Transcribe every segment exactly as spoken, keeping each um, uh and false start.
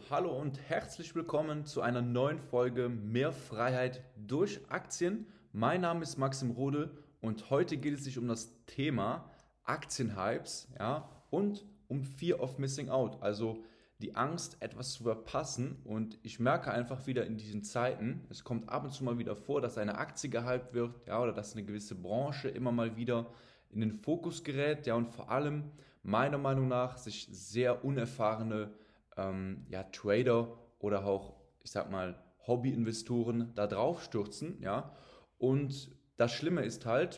hallo und herzlich willkommen zu einer neuen Folge Mehr Freiheit durch Aktien. Mein Name ist Maxim Rode und heute geht es sich um das Thema Aktienhypes, ja, und um Fear of Missing Out, also die Angst, etwas zu verpassen. Und ich merke einfach wieder in diesen Zeiten, es kommt ab und zu mal wieder vor, dass eine Aktie gehypt wird, ja, oder dass eine gewisse Branche immer mal wieder in den Fokus gerät, ja, und vor allem meiner Meinung nach sich sehr unerfahrene ähm, ja, Trader oder auch, ich sag mal, Hobbyinvestoren da drauf stürzen, ja. Und das Schlimme ist halt,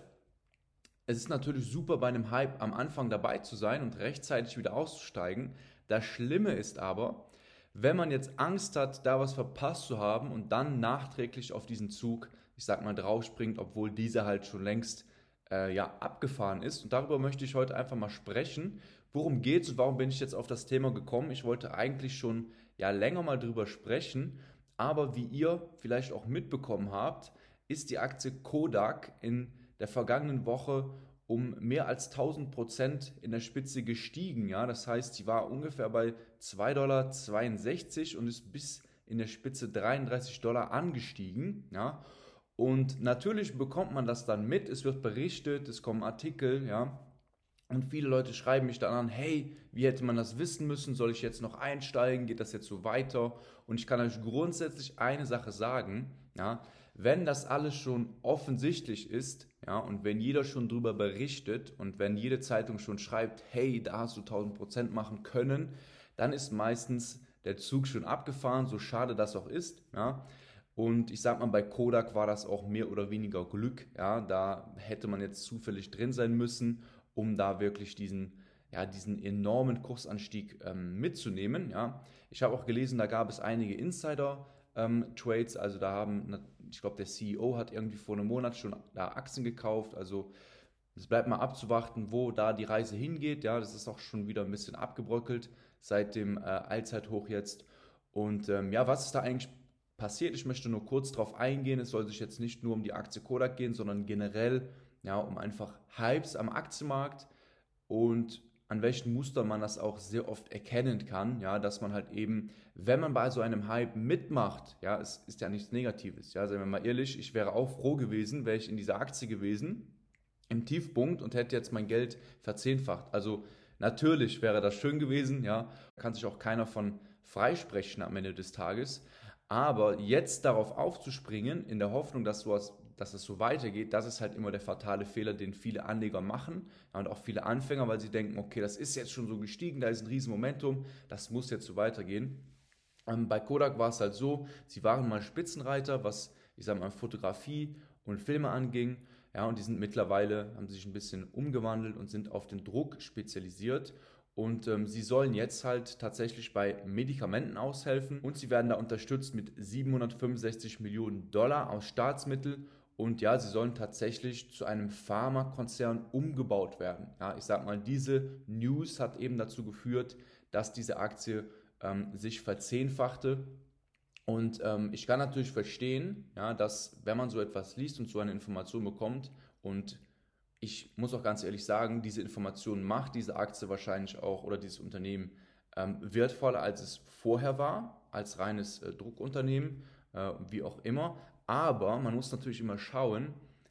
es ist natürlich super bei einem Hype am Anfang dabei zu sein und rechtzeitig wieder auszusteigen. Das Schlimme ist aber, wenn man jetzt Angst hat, da was verpasst zu haben und dann nachträglich auf diesen Zug, ich sag mal, draufspringt, obwohl dieser halt schon längst äh, ja, abgefahren ist. Und darüber möchte ich heute einfach mal sprechen. Worum geht es und warum bin ich jetzt auf das Thema gekommen? Ich wollte eigentlich schon ja, länger mal drüber sprechen, aber wie ihr vielleicht auch mitbekommen habt, ist die Aktie Kodak in der vergangenen Woche um mehr als tausend Prozent in der Spitze gestiegen. Ja? Das heißt, sie war ungefähr bei zwei Komma zweiundsechzig Dollar und ist bis in der Spitze dreiunddreißig Dollar angestiegen. Ja? Und natürlich bekommt man das dann mit, es wird berichtet, es kommen Artikel, ja. Und viele Leute schreiben mich dann an, hey, wie hätte man das wissen müssen? Soll ich jetzt noch einsteigen? Geht das jetzt so weiter? Und ich kann euch grundsätzlich eine Sache sagen, ja, wenn das alles schon offensichtlich ist, ja, und wenn jeder schon darüber berichtet und wenn jede Zeitung schon schreibt, hey, da hast du tausend Prozent machen können, dann ist meistens der Zug schon abgefahren, so schade das auch ist, ja. Und ich sag mal, bei Kodak war das auch mehr oder weniger Glück, ja, da hätte man jetzt zufällig drin sein müssen, um da wirklich diesen, ja, diesen enormen Kursanstieg ähm, mitzunehmen. Ja. Ich habe auch gelesen, da gab es einige Insider-Trades, ähm, also da haben, ich glaube, der C E O hat irgendwie vor einem Monat schon da Aktien gekauft, also es bleibt mal abzuwarten, wo da die Reise hingeht. Ja, das ist auch schon wieder ein bisschen abgebröckelt seit dem äh, Allzeithoch jetzt. Und ähm, ja, was ist da eigentlich passiert? Ich möchte nur kurz darauf eingehen. Es soll sich jetzt nicht nur um die Aktie Kodak gehen, sondern generell ja, um einfach Hypes am Aktienmarkt und an welchen Mustern man das auch sehr oft erkennen kann, ja, dass man halt eben, wenn man bei so einem Hype mitmacht, ja, es ist ja nichts Negatives, ja, seien wir mal ehrlich, ich wäre auch froh gewesen, wäre ich in dieser Aktie gewesen, im Tiefpunkt und hätte jetzt mein Geld verzehnfacht. Also natürlich wäre das schön gewesen, ja, kann sich auch keiner von freisprechen am Ende des Tages. Aber jetzt darauf aufzuspringen, in der Hoffnung, dass, sowas, dass es so weitergeht, das ist halt immer der fatale Fehler, den viele Anleger machen, ja, und auch viele Anfänger, weil sie denken, okay, das ist jetzt schon so gestiegen, da ist ein riesen Momentum, das muss jetzt so weitergehen. Ähm, bei Kodak war es halt so, sie waren mal Spitzenreiter, was, ich sag mal, Fotografie und Filme anging, ja, und die sind mittlerweile, haben sich ein bisschen umgewandelt und sind auf den Druck spezialisiert. Und ähm, sie sollen jetzt halt tatsächlich bei Medikamenten aushelfen und sie werden da unterstützt mit siebenhundertfünfundsechzig Millionen Dollar aus Staatsmitteln und ja, sie sollen tatsächlich zu einem Pharmakonzern umgebaut werden. Ja, ich sag mal, diese News hat eben dazu geführt, dass diese Aktie ähm, sich verzehnfachte. Und ähm, ich kann natürlich verstehen, ja, dass wenn man so etwas liest und so eine Information bekommt und ich muss auch ganz ehrlich sagen, diese Information macht diese Aktie wahrscheinlich auch oder dieses Unternehmen ähm, wertvoller, als es vorher war, als reines äh, Druckunternehmen, äh, wie auch immer. Aber man muss natürlich immer schauen,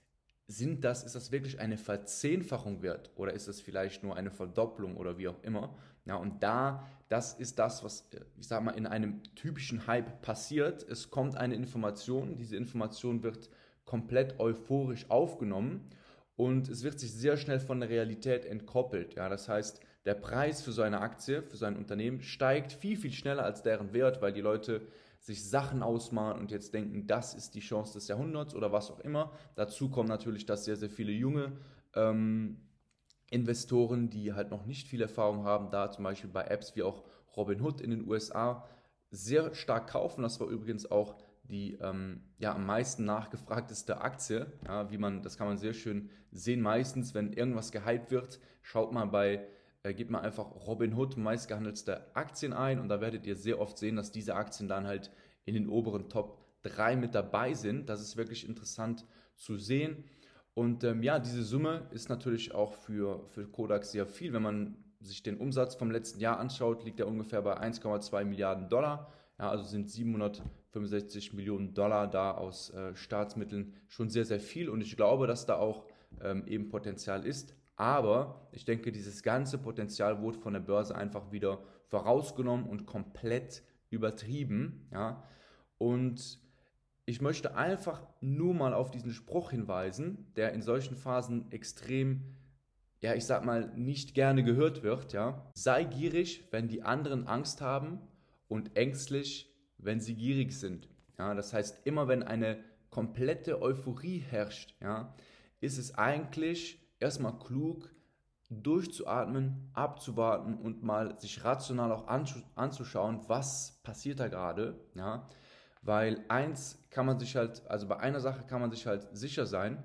sind das, ist das wirklich eine Verzehnfachung wert oder ist das vielleicht nur eine Verdopplung oder wie auch immer? Ja, und da, das ist das, was, ich sag mal, in einem typischen Hype passiert. Es kommt eine Information, diese Information wird komplett euphorisch aufgenommen und es wird sich sehr schnell von der Realität entkoppelt. Ja, das heißt, der Preis für so eine Aktie, für so ein Unternehmen steigt viel, viel schneller als deren Wert, weil die Leute sich Sachen ausmalen und jetzt denken, das ist die Chance des Jahrhunderts oder was auch immer. Dazu kommt natürlich, dass sehr, sehr viele junge ähm, Investoren, die halt noch nicht viel Erfahrung haben, da zum Beispiel bei Apps wie auch Robinhood in den U S A sehr stark kaufen. Das war übrigens auch die ähm, ja, am meisten nachgefragteste Aktie, ja, wie man, das kann man sehr schön sehen. Meistens, wenn irgendwas gehypt wird, schaut mal bei, äh, gebt mal einfach Robinhood meistgehandelste Aktien ein und da werdet ihr sehr oft sehen, dass diese Aktien dann halt in den oberen Top drei mit dabei sind. Das ist wirklich interessant zu sehen. Und ähm, ja, diese Summe ist natürlich auch für, für Kodak sehr viel, wenn man sich den Umsatz vom letzten Jahr anschaut, liegt er ungefähr bei eins Komma zwei Milliarden Dollar. Ja, also sind siebenhundertfünfundsechzig Millionen Dollar da aus äh, Staatsmitteln schon sehr, sehr viel. Und ich glaube, dass da auch ähm, eben Potenzial ist. Aber ich denke, dieses ganze Potenzial wurde von der Börse einfach wieder vorausgenommen und komplett übertrieben. Ja? Und ich möchte einfach nur mal auf diesen Spruch hinweisen, der in solchen Phasen extrem, ja, ich sag mal, nicht gerne gehört wird. Ja? Sei gierig, wenn die anderen Angst haben, und ängstlich, wenn sie gierig sind. Ja? Das heißt, immer wenn eine komplette Euphorie herrscht, ja, ist es eigentlich erstmal klug, durchzuatmen, abzuwarten und mal sich rational auch anzuschauen, was passiert da gerade, ja, weil eins kann man sich halt, also bei einer Sache kann man sich halt sicher sein,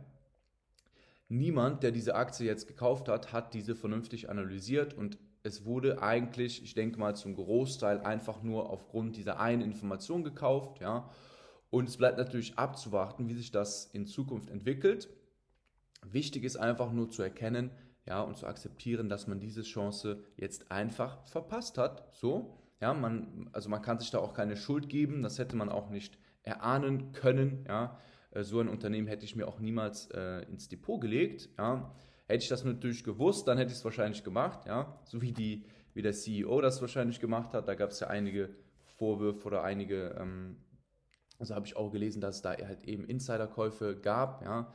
niemand, der diese Aktie jetzt gekauft hat, hat diese vernünftig analysiert und es wurde eigentlich, ich denke mal zum Großteil einfach nur aufgrund dieser einen Information gekauft, ja, und es bleibt natürlich abzuwarten, wie sich das in Zukunft entwickelt. Wichtig ist einfach nur zu erkennen, ja, und zu akzeptieren, dass man diese Chance jetzt einfach verpasst hat. So, ja, man, also man kann sich da auch keine Schuld geben, das hätte man auch nicht erahnen können. Ja, so ein Unternehmen hätte ich mir auch niemals äh, ins Depot gelegt. Ja, hätte ich das natürlich gewusst, dann hätte ich es wahrscheinlich gemacht. Ja, so wie die, wie der C E O das wahrscheinlich gemacht hat. Da gab es ja einige Vorwürfe oder einige, ähm, also habe ich auch gelesen, dass es da halt eben Insiderkäufe gab. Ja.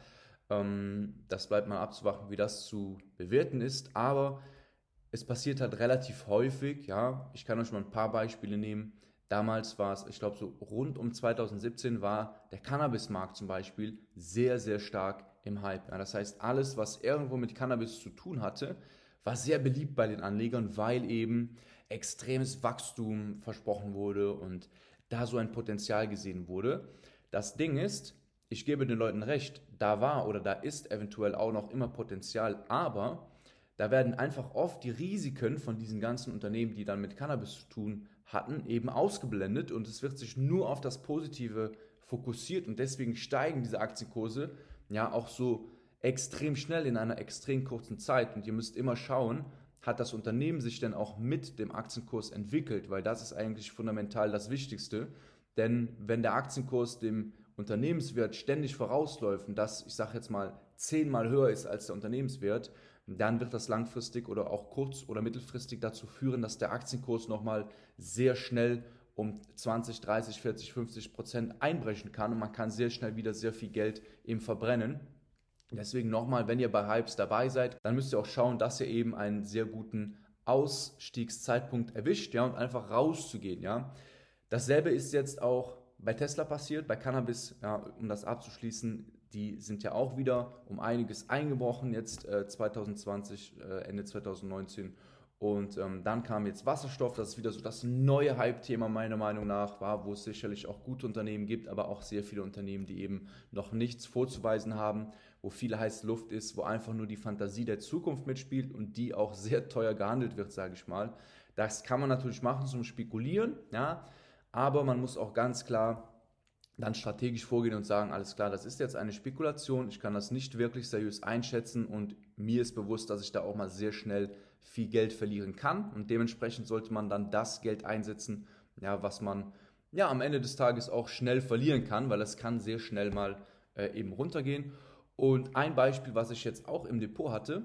Das bleibt mal abzuwarten, wie das zu bewerten ist, aber es passiert halt relativ häufig, ja, ich kann euch mal ein paar Beispiele nehmen. Damals war es, ich glaube so rund um zweitausendsiebzehn war der Cannabismarkt zum Beispiel sehr, sehr stark im Hype. Ja, das heißt, alles, was irgendwo mit Cannabis zu tun hatte, war sehr beliebt bei den Anlegern, weil eben extremes Wachstum versprochen wurde und da so ein Potenzial gesehen wurde. Das Ding ist, ich gebe den Leuten recht, da war oder da ist eventuell auch noch immer Potenzial, aber da werden einfach oft die Risiken von diesen ganzen Unternehmen, die dann mit Cannabis zu tun hatten, eben ausgeblendet und es wird sich nur auf das Positive fokussiert und deswegen steigen diese Aktienkurse ja auch so extrem schnell in einer extrem kurzen Zeit und ihr müsst immer schauen, hat das Unternehmen sich denn auch mit dem Aktienkurs entwickelt, weil das ist eigentlich fundamental das Wichtigste, denn wenn der Aktienkurs dem Unternehmenswert ständig vorausläuft und das, ich sage jetzt mal, zehnmal höher ist als der Unternehmenswert, dann wird das langfristig oder auch kurz- oder mittelfristig dazu führen, dass der Aktienkurs nochmal sehr schnell um zwanzig, dreißig, vierzig, fünfzig Prozent einbrechen kann und man kann sehr schnell wieder sehr viel Geld eben verbrennen. Deswegen nochmal, wenn ihr bei Hypes dabei seid, dann müsst ihr auch schauen, dass ihr eben einen sehr guten Ausstiegszeitpunkt erwischt, ja, und einfach rauszugehen, ja. Dasselbe ist jetzt auch bei Tesla passiert, bei Cannabis, ja, um das abzuschließen, die sind ja auch wieder um einiges eingebrochen, jetzt äh, zwanzig zwanzig, äh, Ende zwanzig neunzehn. Und ähm, dann kam jetzt Wasserstoff, das ist wieder so das neue Hype-Thema meiner Meinung nach, war, wo es sicherlich auch gute Unternehmen gibt, aber auch sehr viele Unternehmen, die eben noch nichts vorzuweisen haben, wo viel heiße Luft ist, wo einfach nur die Fantasie der Zukunft mitspielt und die auch sehr teuer gehandelt wird, sage ich mal. Das kann man natürlich machen zum Spekulieren, ja, aber man muss auch ganz klar dann strategisch vorgehen und sagen, alles klar, das ist jetzt eine Spekulation, ich kann das nicht wirklich seriös einschätzen und mir ist bewusst, dass ich da auch mal sehr schnell viel Geld verlieren kann und dementsprechend sollte man dann das Geld einsetzen, ja, was man ja am Ende des Tages auch schnell verlieren kann, weil es kann sehr schnell mal äh, eben runtergehen. Und ein Beispiel, was ich jetzt auch im Depot hatte,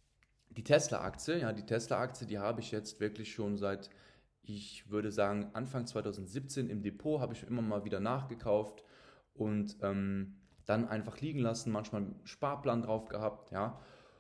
die Tesla-Aktie, ja, die Tesla-Aktie, die habe ich jetzt wirklich schon seit, ich würde sagen, Anfang zwanzig siebzehn im Depot, habe ich immer mal wieder nachgekauft und ähm, dann einfach liegen lassen, manchmal einen Sparplan drauf gehabt, ja.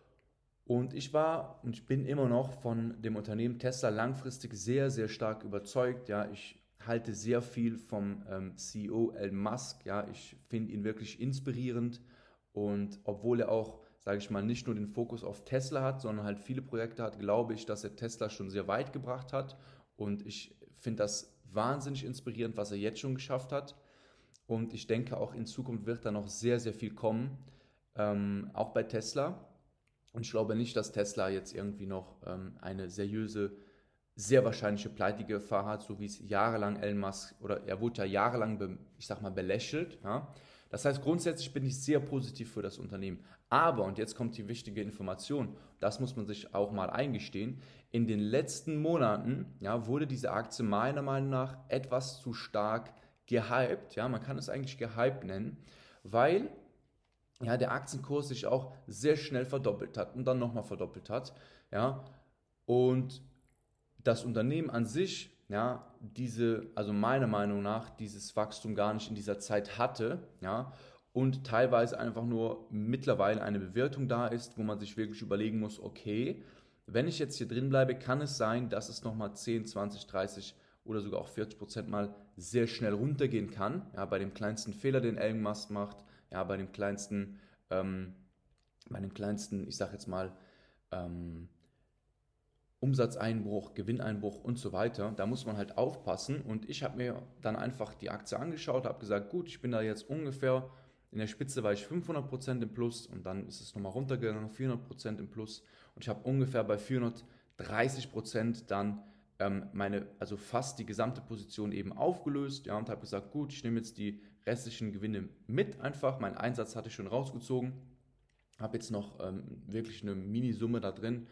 Und ich war und ich bin immer noch von dem Unternehmen Tesla langfristig sehr, sehr stark überzeugt, ja. Ich halte sehr viel vom ähm, C E O Elon Musk, ja. Ich finde ihn wirklich inspirierend und obwohl er auch, sage ich mal, nicht nur den Fokus auf Tesla hat, sondern halt viele Projekte hat, glaube ich, dass er Tesla schon sehr weit gebracht hat. Und ich finde das wahnsinnig inspirierend, was er jetzt schon geschafft hat. Und ich denke, auch in Zukunft wird da noch sehr, sehr viel kommen, ähm, auch bei Tesla. Und ich glaube nicht, dass Tesla jetzt irgendwie noch ähm, eine seriöse, sehr wahrscheinliche Pleitegefahr hat, so wie es jahrelang Elon Musk, oder er wurde ja jahrelang, be, ich sag mal, belächelt. Ja? Das heißt, grundsätzlich bin ich sehr positiv für das Unternehmen. Aber, und jetzt kommt die wichtige Information, das muss man sich auch mal eingestehen, in den letzten Monaten, ja, wurde diese Aktie meiner Meinung nach etwas zu stark gehypt. Ja, man kann es eigentlich gehypt nennen, weil ja, der Aktienkurs sich auch sehr schnell verdoppelt hat und dann nochmal verdoppelt hat. Ja, und das Unternehmen an sich, ja, diese, also meiner Meinung nach, dieses Wachstum gar nicht in dieser Zeit hatte, ja, und teilweise einfach nur mittlerweile eine Bewertung da ist, wo man sich wirklich überlegen muss, okay, wenn ich jetzt hier drin bleibe, kann es sein, dass es nochmal zehn, zwanzig, dreißig oder sogar auch vierzig Prozent mal sehr schnell runtergehen kann, ja, bei dem kleinsten Fehler, den Elon Musk macht, ja, bei dem kleinsten, ähm, bei dem kleinsten, ich sag jetzt mal, ähm, Umsatzeinbruch, Gewinneinbruch und so weiter. Da muss man halt aufpassen. Und ich habe mir dann einfach die Aktie angeschaut, habe gesagt, gut, ich bin da jetzt ungefähr, in der Spitze war ich fünfhundert Prozent im Plus und dann ist es nochmal runtergegangen, vierhundert Prozent im Plus. Und ich habe ungefähr bei vierhundertdreißig Prozent dann ähm, meine, also fast die gesamte Position eben aufgelöst, ja, und habe gesagt, gut, ich nehme jetzt die restlichen Gewinne mit einfach. Meinen Einsatz hatte ich schon rausgezogen, habe jetzt noch ähm, wirklich eine Minisumme da drin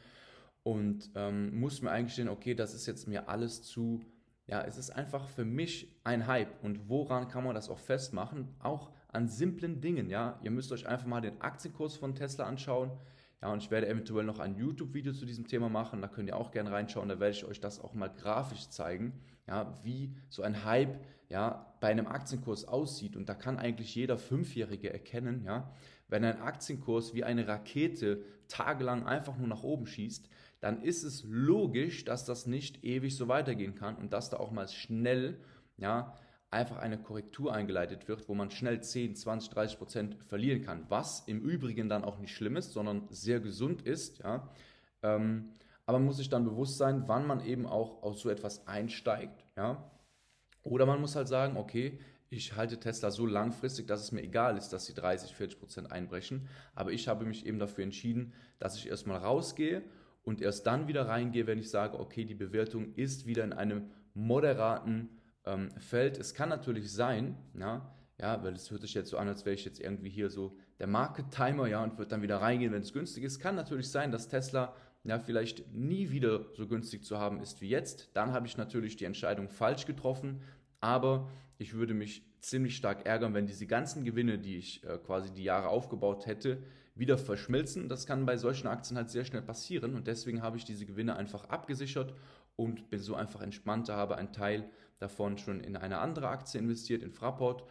und ähm, muss mir eingestehen, okay, das ist jetzt mir alles zu, ja, es ist einfach für mich ein Hype. Und woran kann man das auch festmachen? Auch an simplen Dingen, ja. Ihr müsst euch einfach mal den Aktienkurs von Tesla anschauen. Ja, und ich werde eventuell noch ein YouTube-Video zu diesem Thema machen, da könnt ihr auch gerne reinschauen, da werde ich euch das auch mal grafisch zeigen, ja, wie so ein Hype, ja, bei einem Aktienkurs aussieht. Und da kann eigentlich jeder Fünfjährige erkennen, ja, wenn ein Aktienkurs wie eine Rakete tagelang einfach nur nach oben schießt, dann ist es logisch, dass das nicht ewig so weitergehen kann und dass da auch mal schnell, ja, einfach eine Korrektur eingeleitet wird, wo man schnell zehn, zwanzig, dreißig Prozent verlieren kann, was im Übrigen dann auch nicht schlimm ist, sondern sehr gesund ist, ja. Ähm, aber man muss sich dann bewusst sein, wann man eben auch aus so etwas einsteigt, ja. Oder man muss halt sagen, okay, ich halte Tesla so langfristig, dass es mir egal ist, dass sie dreißig, vierzig Prozent einbrechen, aber ich habe mich eben dafür entschieden, dass ich erstmal rausgehe und erst dann wieder reingehe, wenn ich sage, okay, die Bewertung ist wieder in einem moderaten ähm, Feld. Es kann natürlich sein, ja, ja, weil es hört sich jetzt so an, als wäre ich jetzt irgendwie hier so der Market Timer, ja, und würde dann wieder reingehen, wenn es günstig ist. Kann natürlich sein, dass Tesla ja vielleicht nie wieder so günstig zu haben ist wie jetzt. Dann habe ich natürlich die Entscheidung falsch getroffen, aber ich würde mich ziemlich stark ärgern, wenn diese ganzen Gewinne, die ich äh, quasi die Jahre aufgebaut hätte, wieder verschmilzen. Das kann bei solchen Aktien halt sehr schnell passieren und deswegen habe ich diese Gewinne einfach abgesichert und bin so einfach entspannter, habe einen Teil davon schon in eine andere Aktie investiert, in Fraport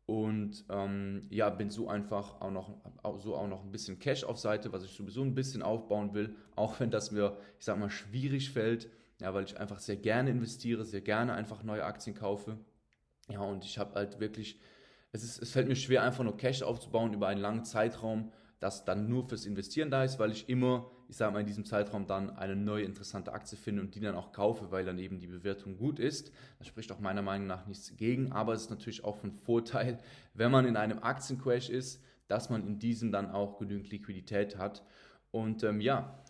und ähm, ja, bin so einfach auch noch, so auch noch ein bisschen Cash auf Seite, was ich sowieso ein bisschen aufbauen will, auch wenn das mir, ich sag mal, schwierig fällt, ja, weil ich einfach sehr gerne investiere, sehr gerne einfach neue Aktien kaufe. Ja, und ich habe halt wirklich, es ist, es fällt mir schwer, einfach nur Cash aufzubauen über einen langen Zeitraum, das dann nur fürs Investieren da ist, weil ich immer, ich sage mal, in diesem Zeitraum dann eine neue interessante Aktie finde und die dann auch kaufe, weil dann eben die Bewertung gut ist. Das spricht auch meiner Meinung nach nichts gegen, aber es ist natürlich auch von Vorteil, wenn man in einem Aktiencrash ist, dass man in diesem dann auch genügend Liquidität hat. Und ähm, ja,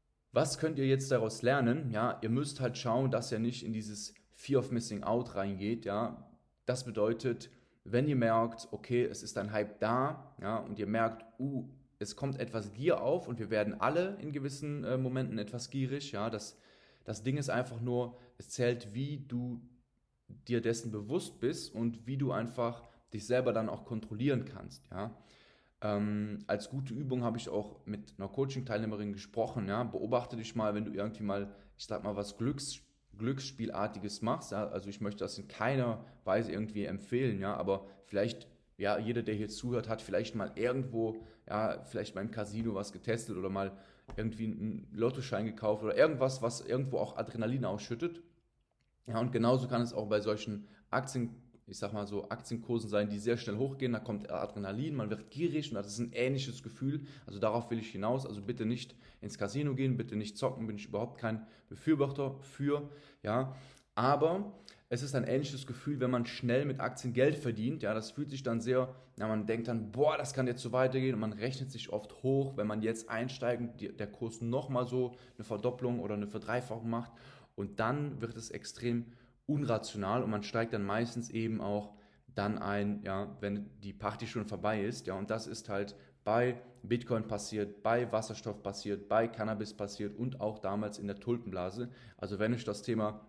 was könnt ihr jetzt daraus lernen? Ja, ihr müsst halt schauen, dass ihr nicht in dieses Fear of Missing Out reingeht. Ja, das bedeutet, wenn ihr merkt, okay, es ist ein Hype da, ja, und ihr merkt, uh, es kommt etwas Gier auf und wir werden alle in gewissen äh, Momenten etwas gierig, ja, das, das Ding ist einfach nur, es zählt, wie du dir dessen bewusst bist und wie du einfach dich selber dann auch kontrollieren kannst, ja. Ähm, als gute Übung habe ich auch mit einer Coaching-Teilnehmerin gesprochen, ja, beobachte dich mal, wenn du irgendwie mal, ich sag mal, was Glücks Glücksspielartiges machst, ja, also ich möchte das in keiner Weise irgendwie empfehlen, ja, aber vielleicht, ja, jeder, der hier zuhört, hat vielleicht mal irgendwo, ja, vielleicht beim Casino was getestet oder mal irgendwie einen Lottoschein gekauft oder irgendwas, was irgendwo auch Adrenalin ausschüttet. Ja, und genauso kann es auch bei solchen Aktien, ich sag mal so, Aktienkursen sein, die sehr schnell hochgehen, da kommt Adrenalin, man wird gierig und das ist ein ähnliches Gefühl, also darauf will ich hinaus, also bitte nicht ins Casino gehen, bitte nicht zocken, bin ich überhaupt kein Befürworter für, ja, aber es ist ein ähnliches Gefühl, wenn man schnell mit Aktien Geld verdient, ja, das fühlt sich dann sehr, ja, man denkt dann, boah, das kann jetzt so weitergehen und man rechnet sich oft hoch, wenn man jetzt einsteigt und der Kurs nochmal so eine Verdopplung oder eine Verdreifachung macht und dann wird es extrem unrational und man steigt dann meistens eben auch dann ein, ja, wenn die Party schon vorbei ist, ja, und das ist halt bei Bitcoin passiert, bei Wasserstoff passiert, bei Cannabis passiert und auch damals in der Tulpenblase. Also wenn euch das Thema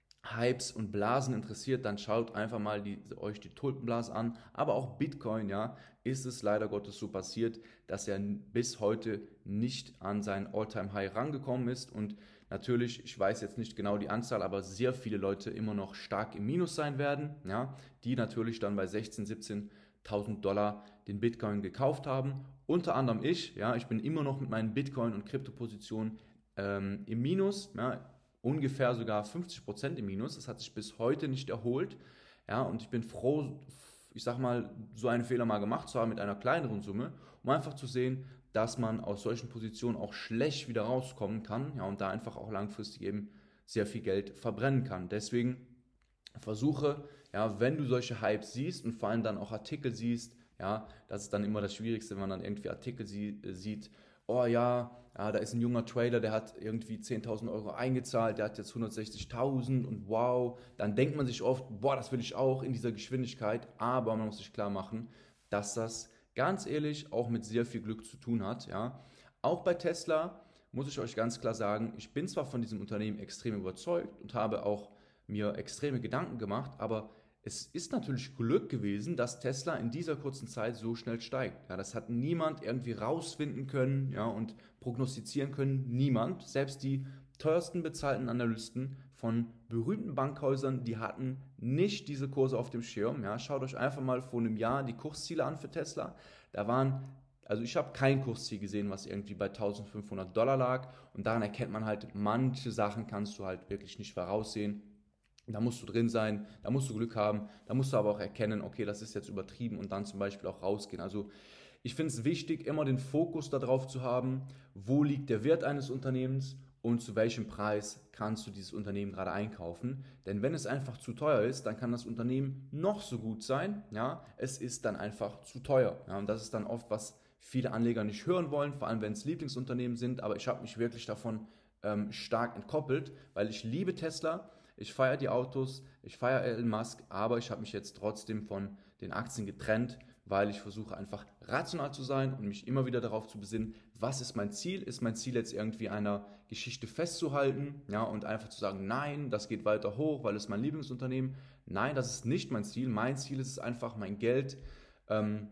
Hypes und Blasen interessiert, dann schaut einfach mal die, euch die Tulpenblase an. Aber auch Bitcoin, ja, ist es leider Gottes so passiert, dass er bis heute nicht an sein All-Time-High rangekommen ist. Und natürlich, ich weiß jetzt nicht genau die Anzahl, aber sehr viele Leute immer noch stark im Minus sein werden, ja, die natürlich dann bei sechzehntausend, siebzehntausend Dollar den Bitcoin gekauft haben. Unter anderem ich, ja, ich bin immer noch mit meinen Bitcoin- und Kryptopositionen ähm, im Minus, ja, ungefähr sogar fünfzig Prozent im Minus. Das hat sich bis heute nicht erholt. Ja, und ich bin froh, ich sag mal, so einen Fehler mal gemacht zu haben mit einer kleineren Summe, um einfach zu sehen, dass man aus solchen Positionen auch schlecht wieder rauskommen kann, ja, und da einfach auch langfristig eben sehr viel Geld verbrennen kann. Deswegen versuche, ja, wenn du solche Hypes siehst und vor allem dann auch Artikel siehst, ja, das ist dann immer das Schwierigste, wenn man dann irgendwie Artikel sie, äh, sieht, oh ja, ja, da ist ein junger Trader, der hat irgendwie zehntausend Euro eingezahlt, der hat jetzt hundertsechzigtausend und wow, dann denkt man sich oft, boah, das will ich auch in dieser Geschwindigkeit, aber man muss sich klar machen, dass das ganz ehrlich auch mit sehr viel Glück zu tun hat, ja. Auch bei Tesla muss ich euch ganz klar sagen, ich bin zwar von diesem Unternehmen extrem überzeugt und habe auch mir extreme Gedanken gemacht, aber es ist natürlich Glück gewesen, dass Tesla in dieser kurzen Zeit so schnell steigt. Ja, das hat niemand irgendwie rausfinden können, ja, und prognostizieren können. Niemand. Selbst die teuersten bezahlten Analysten von berühmten Bankhäusern, die hatten nicht diese Kurse auf dem Schirm. Ja. Schaut euch einfach mal vor einem Jahr die Kursziele an für Tesla. Da waren, also ich habe kein Kursziel gesehen, was irgendwie bei eintausendfünfhundert Dollar lag. Und daran erkennt man halt, manche Sachen kannst du halt wirklich nicht voraussehen. Da musst du drin sein, da musst du Glück haben, da musst du aber auch erkennen, okay, das ist jetzt übertrieben und dann zum Beispiel auch rausgehen. Also ich finde es wichtig, immer den Fokus darauf zu haben, wo liegt der Wert eines Unternehmens und zu welchem Preis kannst du dieses Unternehmen gerade einkaufen. Denn wenn es einfach zu teuer ist, dann kann das Unternehmen noch so gut sein, ja, es ist dann einfach zu teuer. Ja, und das ist dann oft, was viele Anleger nicht hören wollen, vor allem wenn es Lieblingsunternehmen sind, aber ich habe mich wirklich davon ähm, stark entkoppelt, weil ich liebe Tesla. Ich feiere die Autos, ich feiere Elon Musk, aber ich habe mich jetzt trotzdem von den Aktien getrennt, weil ich versuche einfach rational zu sein und mich immer wieder darauf zu besinnen, was ist mein Ziel? Ist mein Ziel jetzt irgendwie einer Geschichte festzuhalten, ja, und einfach zu sagen, nein, das geht weiter hoch, weil es mein Lieblingsunternehmen. Nein, das ist nicht mein Ziel. Mein Ziel ist es einfach, mein Geld, ähm,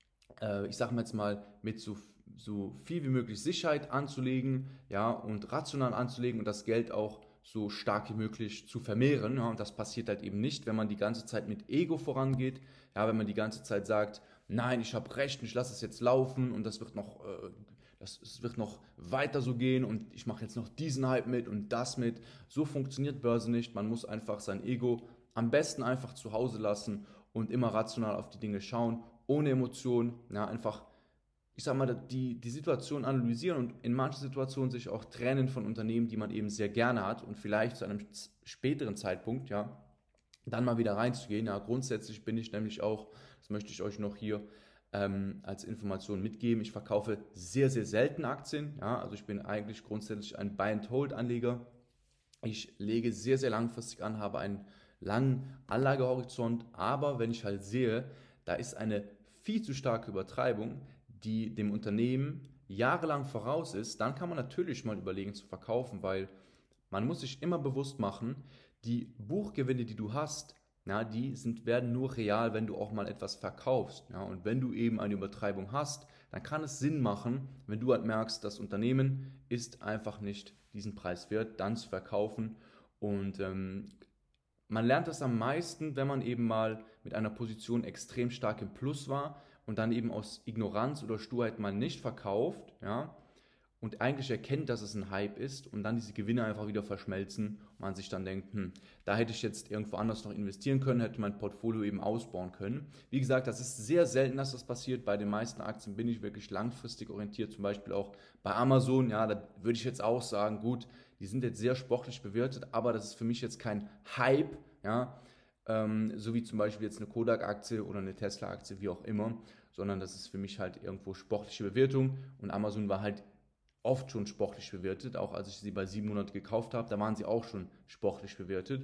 äh, ich sage mal jetzt mal, mit so so viel wie möglich Sicherheit anzulegen, ja, und rational anzulegen und das Geld auch so stark wie möglich zu vermehren. Ja, und das passiert halt eben nicht, wenn man die ganze Zeit mit Ego vorangeht. Ja, wenn man die ganze Zeit sagt, nein, ich habe recht und ich lasse es jetzt laufen und das wird noch, äh, das, es wird noch weiter so gehen und ich mache jetzt noch diesen Hype mit und das mit. So funktioniert Börse nicht. Man muss einfach sein Ego am besten einfach zu Hause lassen und immer rational auf die Dinge schauen, ohne Emotionen. Ja, einfach, ich sag mal, die, die Situation analysieren und in manchen Situationen sich auch trennen von Unternehmen, die man eben sehr gerne hat und vielleicht zu einem späteren Zeitpunkt, ja, dann mal wieder reinzugehen. Ja, grundsätzlich bin ich nämlich auch, das möchte ich euch noch hier ähm, als Information mitgeben, ich verkaufe sehr, sehr selten Aktien. Ja, also ich bin eigentlich grundsätzlich ein Buy-and-Hold-Anleger. Ich lege sehr, sehr langfristig an, habe einen langen Anlagehorizont, aber wenn ich halt sehe, da ist eine viel zu starke Übertreibung, die dem Unternehmen jahrelang voraus ist, dann kann man natürlich mal überlegen zu verkaufen, weil man muss sich immer bewusst machen, die Buchgewinne, die du hast, ja, die sind, werden nur real, wenn du auch mal etwas verkaufst. Ja, und wenn du eben eine Übertreibung hast, dann kann es Sinn machen, wenn du halt merkst, das Unternehmen ist einfach nicht diesen Preis wert, dann zu verkaufen. Und ähm, man lernt das am meisten, wenn man eben mal mit einer Position extrem stark im Plus war und dann eben aus Ignoranz oder Sturheit mal nicht verkauft, ja, und eigentlich erkennt, dass es ein Hype ist und dann diese Gewinne einfach wieder verschmelzen und man sich dann denkt, hm, da hätte ich jetzt irgendwo anders noch investieren können, hätte mein Portfolio eben ausbauen können. Wie gesagt, das ist sehr selten, dass das passiert. Bei den meisten Aktien bin ich wirklich langfristig orientiert, zum Beispiel auch bei Amazon, ja, da würde ich jetzt auch sagen, gut, die sind jetzt sehr sportlich bewertet, aber das ist für mich jetzt kein Hype, ja, ähm, so wie zum Beispiel jetzt eine Kodak-Aktie oder eine Tesla-Aktie, wie auch immer, sondern das ist für mich halt irgendwo sportliche Bewertung und Amazon war halt oft schon sportlich bewertet, auch als ich sie bei siebenhundert gekauft habe, da waren sie auch schon sportlich bewertet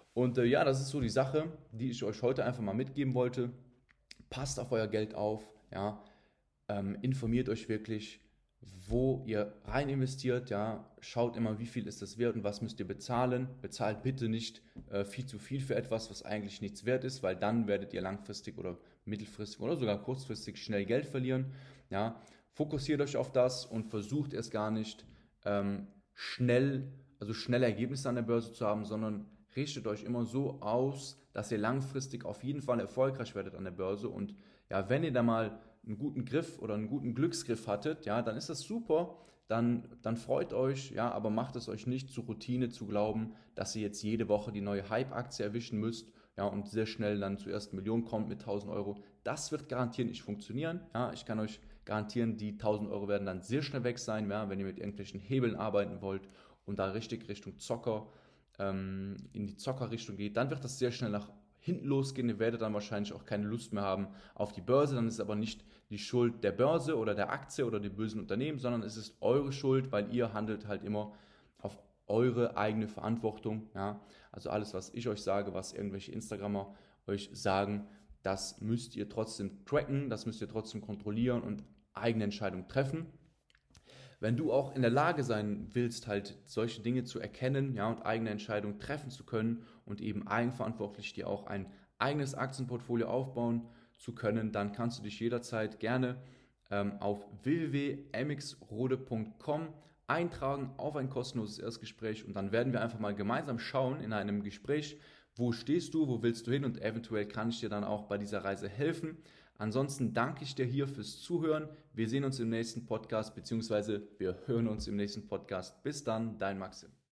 Und äh, ja, das ist so die Sache, die ich euch heute einfach mal mitgeben wollte. Passt auf euer Geld auf, ja, ähm, informiert euch wirklich, wo ihr rein investiert, ja, schaut immer, wie viel ist das wert und was müsst ihr bezahlen. Bezahlt bitte nicht äh, viel zu viel für etwas, was eigentlich nichts wert ist, weil dann werdet ihr langfristig oder mittelfristig oder sogar kurzfristig schnell Geld verlieren. Ja, fokussiert euch auf das und versucht erst gar nicht ähm, schnell, also schnelle Ergebnisse an der Börse zu haben, sondern richtet euch immer so aus, dass ihr langfristig auf jeden Fall erfolgreich werdet an der Börse. Und ja, wenn ihr da mal einen guten Griff oder einen guten Glücksgriff hattet, ja, dann ist das super, dann, dann freut euch, ja, aber macht es euch nicht zur Routine zu glauben, dass ihr jetzt jede Woche die neue Hype-Aktie erwischen müsst, ja, und sehr schnell dann zur ersten Million kommt mit tausend Euro. Das wird garantiert nicht funktionieren, ja, ich kann euch garantieren, die tausend Euro werden dann sehr schnell weg sein, ja, wenn ihr mit irgendwelchen Hebeln arbeiten wollt und da richtig Richtung Zocker, ähm, in die Zockerrichtung geht, dann wird das sehr schnell nach hinten losgehen. Ihr werdet dann wahrscheinlich auch keine Lust mehr haben auf die Börse. Dann ist es aber nicht die Schuld der Börse oder der Aktie oder der bösen Unternehmen, sondern es ist eure Schuld, weil ihr handelt halt immer auf eure eigene Verantwortung. Ja? Also alles, was ich euch sage, was irgendwelche Instagrammer euch sagen, das müsst ihr trotzdem tracken, das müsst ihr trotzdem kontrollieren und eigene Entscheidungen treffen. Wenn du auch in der Lage sein willst, halt solche Dinge zu erkennen, ja, und eigene Entscheidungen treffen zu können und eben eigenverantwortlich dir auch ein eigenes Aktienportfolio aufbauen zu können, dann kannst du dich jederzeit gerne ähm, auf w w w punkt m x rode punkt com eintragen auf ein kostenloses Erstgespräch und dann werden wir einfach mal gemeinsam schauen in einem Gespräch, wo stehst du, wo willst du hin und eventuell kann ich dir dann auch bei dieser Reise helfen. Ansonsten danke ich dir hier fürs Zuhören. Wir sehen uns im nächsten Podcast, beziehungsweise wir hören uns im nächsten Podcast. Bis dann, dein Maxim.